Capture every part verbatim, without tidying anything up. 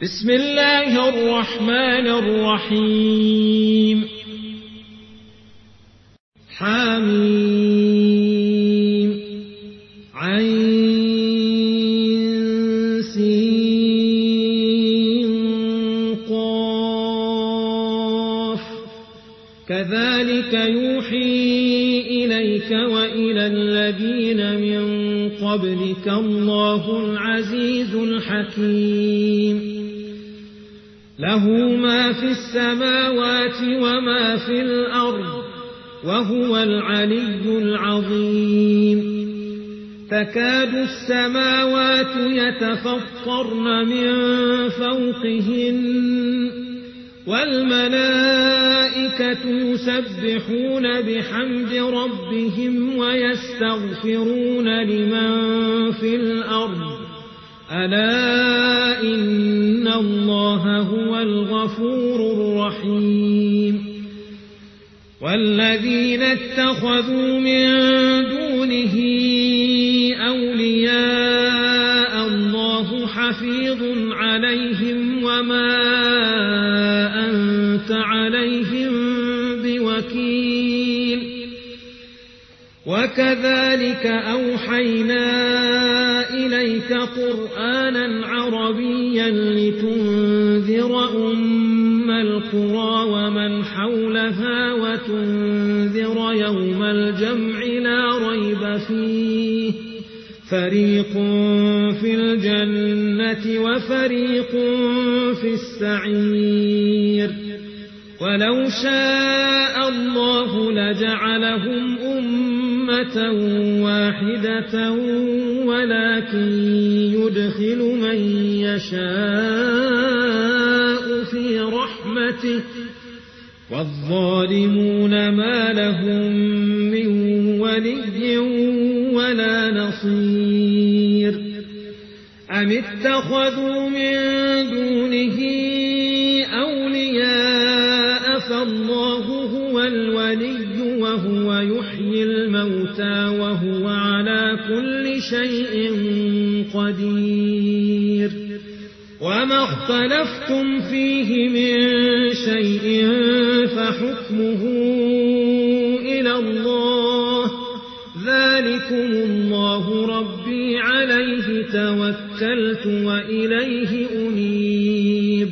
بسم الله الرحمن الرحيم حميم عين سين قاف كذلك يوحي إليك وإلى الذين من قبلك الله العزيز الحكيم له ما في السماوات وما في الأرض وهو العلي العظيم تكاد السماوات يتفطرن من فوقهن والملائكة يسبحون بحمد ربهم ويستغفرون لمن في الأرض ألا إن الله هو الغفور الرحيم والذين اتخذوا من دونه أولياء الله حفيظ عليهم وما أنت عليهم بوكيل وكذلك أوحينا إليك قرآنا عربيا لتنذر أم القرى ومن حولها وتنذر يوم الجمع لا ريب فيه فريق في الجنة وفريق في السعير ولو شاء الله لجعلهم أمة واحدة ولكن يدخل من يشاء في رحمته والظالمون ما لهم من ولي ولا نصير أم اتخذوا من دونه أولياء فالله هو الولي وهو يحيي الموتى وهو على كل شيء قدير وما اختلفتم فيه من شيء فحكمه إلى الله ذلكم الله ربي عليه توكلت وإليه أنيب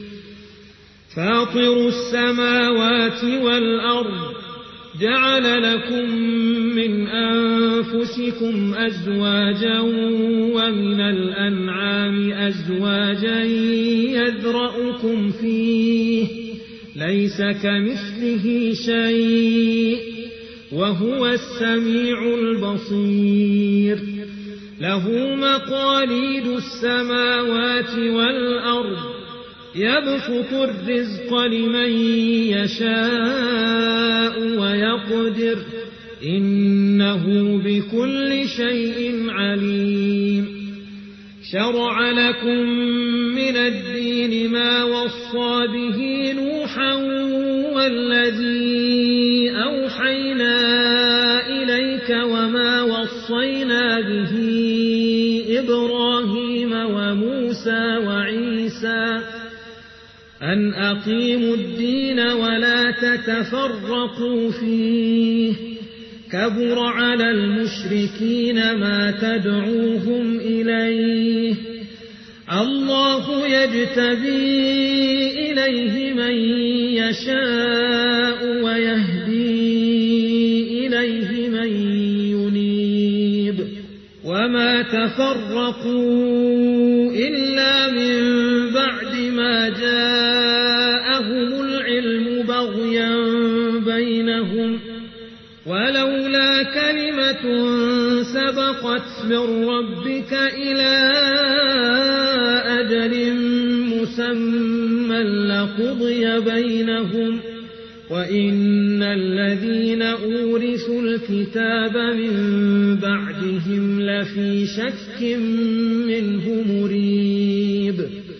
فاطر السماوات والأرض جعل لكم من أنفسكم أزواجا ومن الأنعام أزواجا يذرأكم فيه ليس كمثله شيء وهو السميع البصير له مقاليد السماوات والأرض يبسط الرزق لمن يشاء ويقدر إنه بكل شيء عليم شرع لكم من الدين ما وصى به نوحا والذي أوحينا إليك وما وصينا به إبراهيم وموسى وعيسى أن أقيموا الدين ولا تتفرقوا فيه كبر على المشركين ما تدعوهم إليه الله يجتبي إليه من يشاء ويهدي إليه من ينيب وما تفرقوا إلا من بعد ما جاءهم العلم بغيا بينهم ولولا كلمة سبقت من ربك إلى أجل مسمى لقضي بينهم وإن الذين أورثوا الكتاب من بعدهم لفي شك منه مريب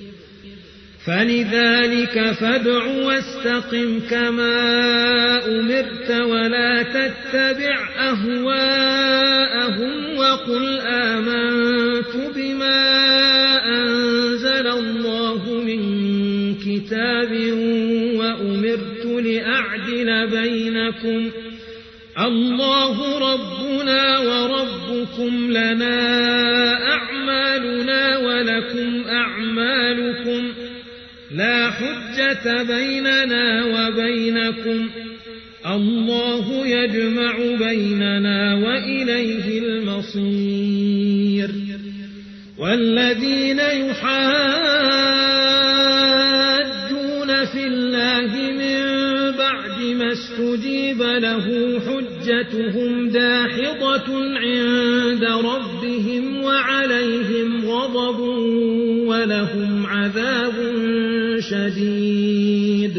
فلذلك فادع واستقم كما أمرت ولا تتبع أهواءهم وقل آمنت بما أنزل الله الله من كتاب وأمرت لأعدل بينكم الله ربنا وربكم لنا أعمالنا ولكم أعمالكم لا حجة بيننا وبينكم الله يجمع بيننا وإليه المصير والذين يحاجون في الله من بعد ما استجيب له حجتهم داحضة عند ربهم وعليهم غضب ولهم عذاب شديد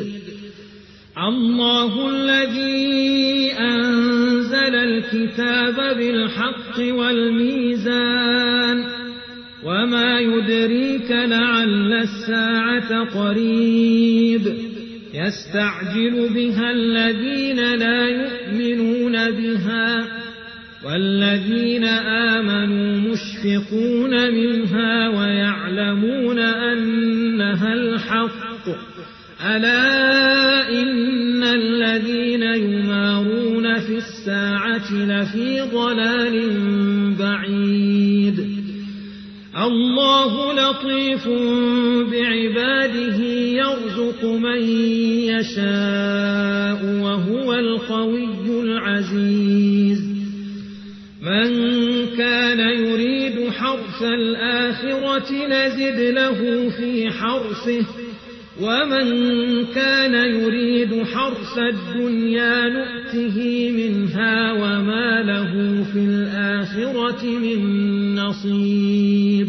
الله الذي أنزل الكتاب بالحق والميزان وما يدريك لعل الساعة قريب يستعجل بها الذين لا يؤمنون بها والذين آمنوا مشفقون منها ويعلمون أنها الحق ألا إن الذين يمارون في الساعة لفي ضلال بعيد الله لطيف بعباده يرزق من يشاء وهو القوي العزيز من كان يريد حرث الآخرة نزد له في حرثه ومن كان يريد حرث الدنيا نؤته منها وما له في الآخرة من نصيب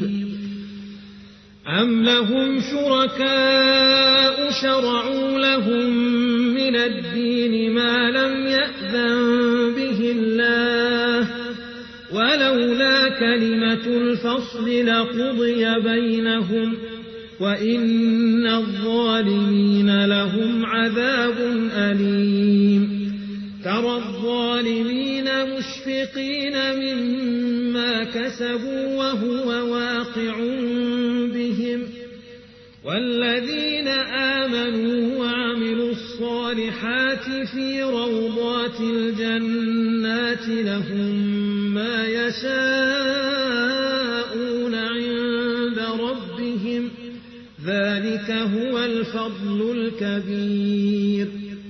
أم لهم شركاء شرعوا لهم من الدين ما لم يأذن به الله ولولا كلمة الفصل لقضي بينهم وإن الظالمين لهم عذاب أليم ترى الظالمين مشفقين مما كسبوا وهو واقع بهم والذين آمنوا وعملوا الصالحات في روضات الجنات لهم ما يشاءون عند ربهم ذلك هو الفضل الكبير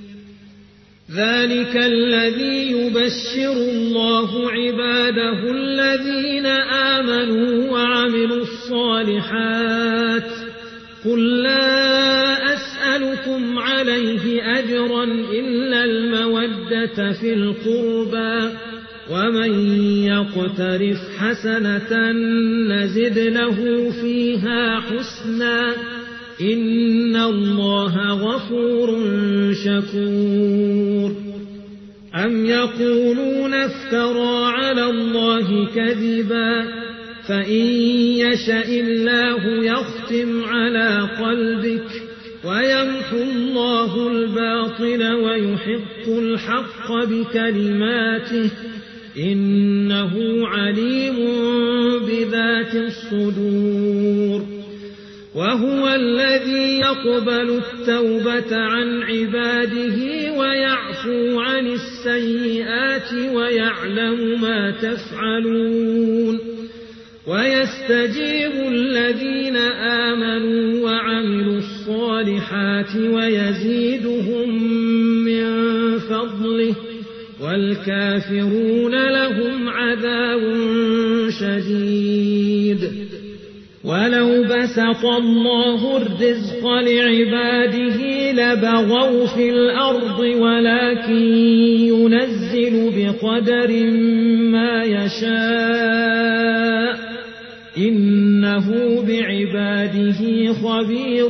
ذلك الذي يبشر الله عباده الذين آمنوا وعملوا الصالحات قل لا أسألكم عليه أجرا إلا المودة في القربى ومن يقترف حسنة نزد له فيها حسنا إن الله غفور شكور أم يقولون افترى على الله كذبا فإن يشأ الله يختم على قلبك ويمحو الله الباطل ويحق الحق بكلماته إنه عليم بذات الصدور وهو الذي يقبل التوبة عن عباده ويعفو عن السيئات ويعلم ما تفعلون ويستجيب الذين آمنوا وعملوا الصالحات ويزيدهم من فضله والكافرون لهم عذاب شديد ولو بسط الله الرزق لعباده لبغوا في الأرض ولكن ينزل بقدر ما يشاء إنه بعباده خبير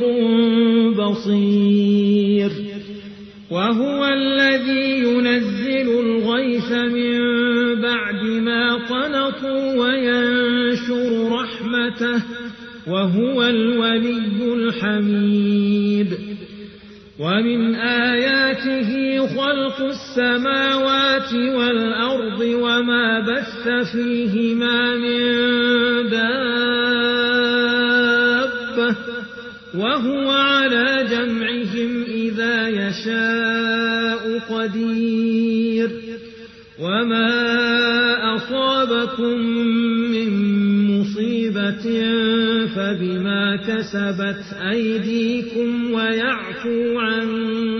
بصير وهو الذي ينزل الغيث من بعد ما قنطوا وينشر رحمته وهو الولي الحميد ومن آياته خلق السماوات والأرض وما بث فيهما من دابة وهو على جمعهم إذا يشاء قدير وما أصابكم من مصيبة فبما كسبت أيديكم ويعفو عن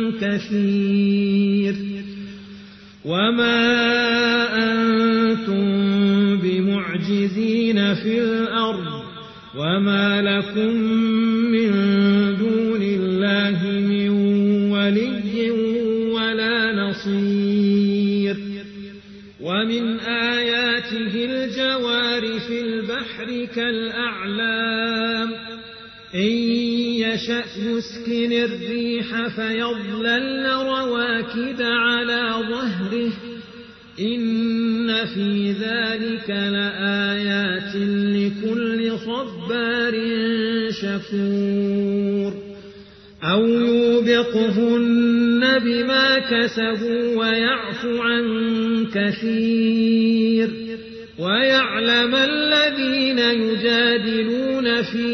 كثير وما أنتم بمعجزين في الأرض وما لكم من دون الله من ولي ولا نصير ومن آياته الجوار في البحر كالأعلام إن يشأ يسكن الريح فيظللن رواكد على ظهره إن في ذلك لآيات لكل صبار شكور أو يوبقهن بما كسبوا ويعفو عن كثير ويعلم الذين يجادلون في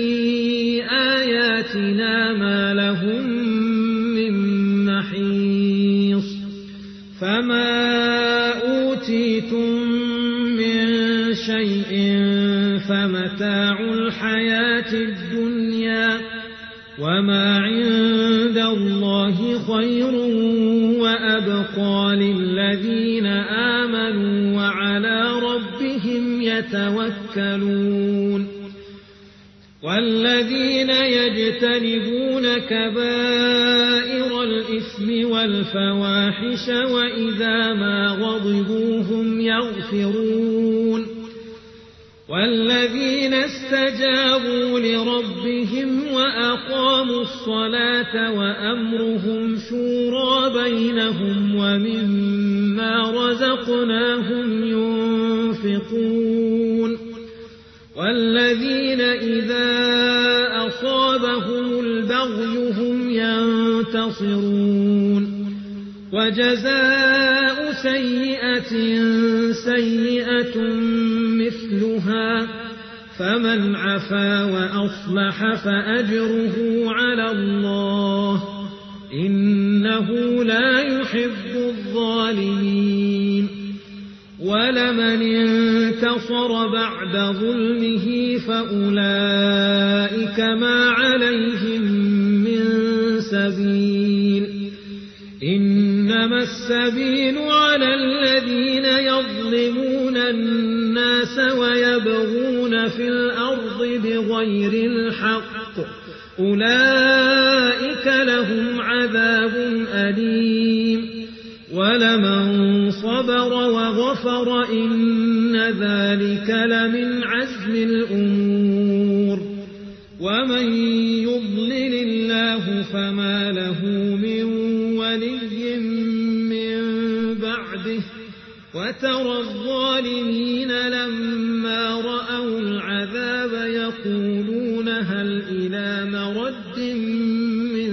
آياتنا ما لهم من محيص فما أوتيتم من شيء فمتاع الحياة الدنيا وما عند الله خير وأبقى للذين آمنوا وعلى ربهم يتوكلون والذين يجتنبون كبائر الإثم والفواحش وإذا ما غضبوا هم يغفرون والذين استجابوا لربهم وأقاموا الصلاة وأمرهم شورى بينهم ومما رزقناهم ينفقون والذين إذا أصابهم البغي هم ينتصرون وجزاء سيئة سيئة مثلها فمن عفا وأصلح فأجره على الله إنه لا يحب الظالمين ولمن انتصر بعد ظلمه فأولئك ما عليهم من سبيل إنما السبيل على الذين يظلمون الناس ويبغون في الأرض بغير الحق أولئك لهم عذاب أليم ولمن صبر وغفر إن ذلك لمن عزم الأمور ومن يضلل الله فما له من ولي من بعده وترى الظالمين لما رأوا العذاب يقولون هل إلى مرد من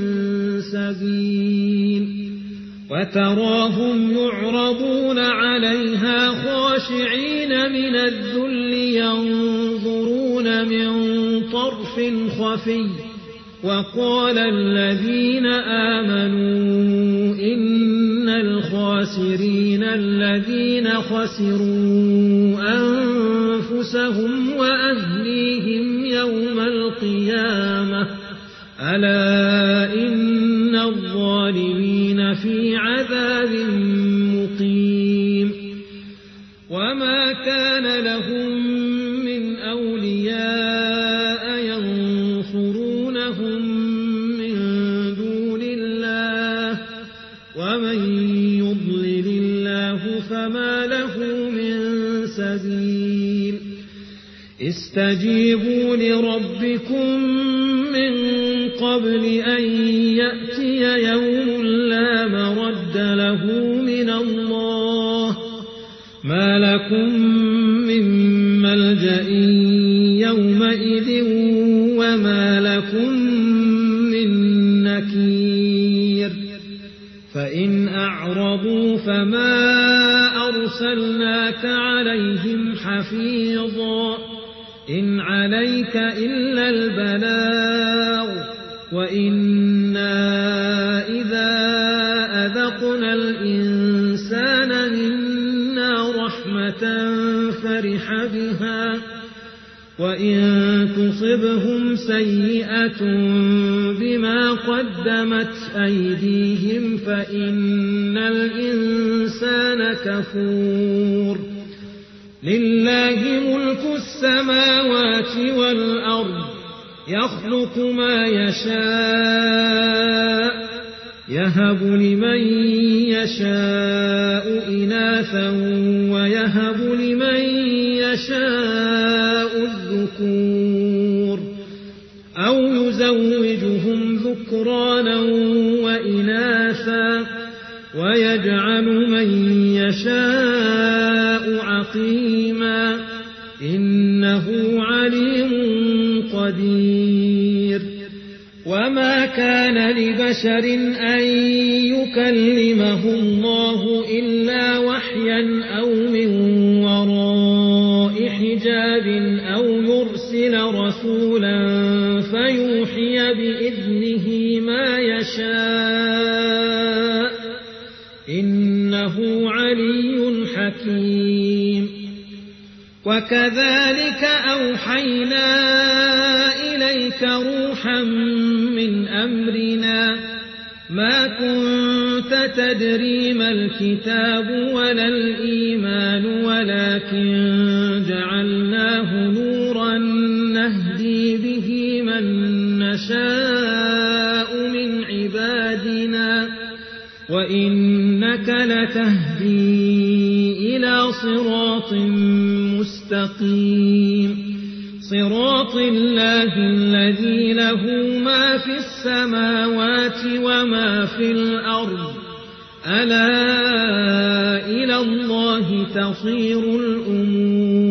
سبيل وتراهم يعرضون عليها خاشعين من الذل ينظرون من طرف خفي وقال الذين آمنوا إن الخاسرين الذين خسروا أنفسهم وأهليهم يوم القيامة ألا إن الظالمين في عذاب مقيم وما كان لهم من أولياء ينصرونهم من دون الله ومن يضلل الله فما له من سبيل استجيبوا لربكم من قبل أن يأتي يوم لا مرد له من الله ما لكم من ملجأ يومئذ وما لكم من نكير فإن أعرضوا فما أرسلناك عليهم حفيظا إن عليك إلا البلاغ وإنا إذا أذقنا الإنسان منا رحمة فرح بها وإن تصبهم سيئة بما قدمت أيديهم فإن الإنسان كفور لله ملك السماوات والأرض يخلق ما يشاء يهب لمن يشاء إناثا ويهب لمن يشاء الذكور أو يزوجهم ذكرانا وإناثا ويجعل من يشاء عقيما إنه عليم قدير وما كان لبشر أن يكلمه الله إلا وحيا أو من وراء حجاب أو يرسل رسولا فيوحي بإذنه ما يشاء إنه علي حكيم وكذلك أوحينا إليك روحا من أمرنا ما كنت تدري ما الكتاب ولا الإيمان ولكن جعلناه نورا نهدي به من نشاء من عبادنا وإنك لتهدي إلى صراط مستقيم صراط الله الذي له ما في السماوات وما في الأرض ألا إلى الله تصير الأمور